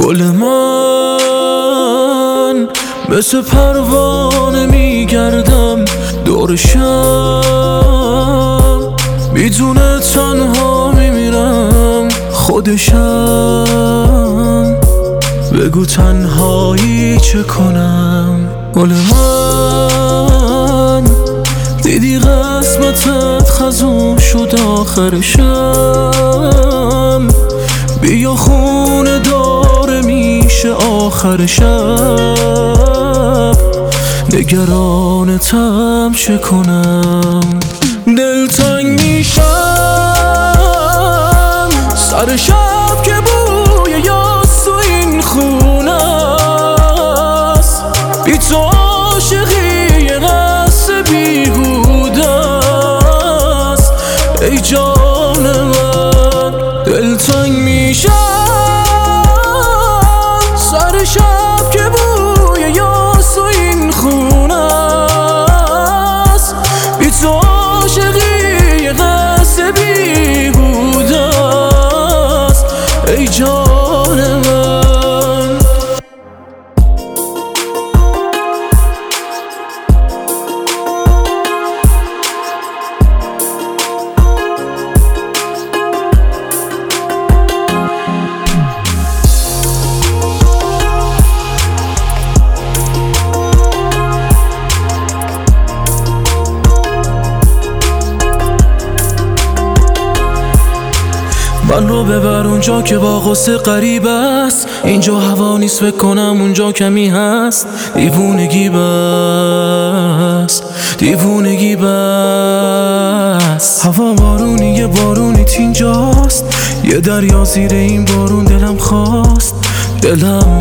گل من مثل پروانه میگردم دورشم، میدونه تنها میمیرم خودشم. بگو تنهایی چه کنم؟ گل من دیدی قسمتت خزون شد آخرشم، بیا خونه داره میشه آخر شب، نگرانتم چه کنم؟ دلتنگ میشم سر شب که بوی یاس تو این خونه است، بی تو عاشقی یه قصه بیهوده است. ای جان من دلتنگ میشم سر شب که بوی یاس تو این خونه است، بی تو عاشقی یه قصه بیهوده است. ای جان من من رو ببر اونجا که با غصه غریب است، اینجا هوا نیست فکر کنم اونجا کمی هست. دیوونگی بس، دیوونگی بس. هوا بارونی یه بارونی اینجاست، یه دریا زیر این بارون دلم خواست، دلم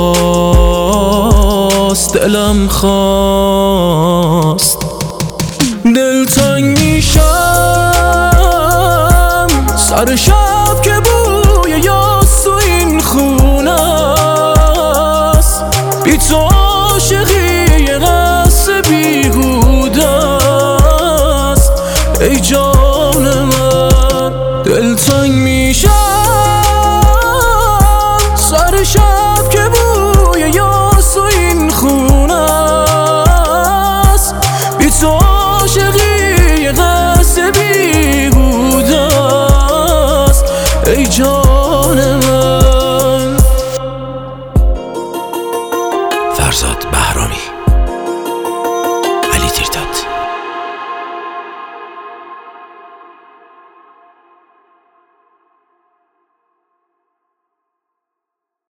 خواست، دلم خواست. دلتنگ میشم سر شب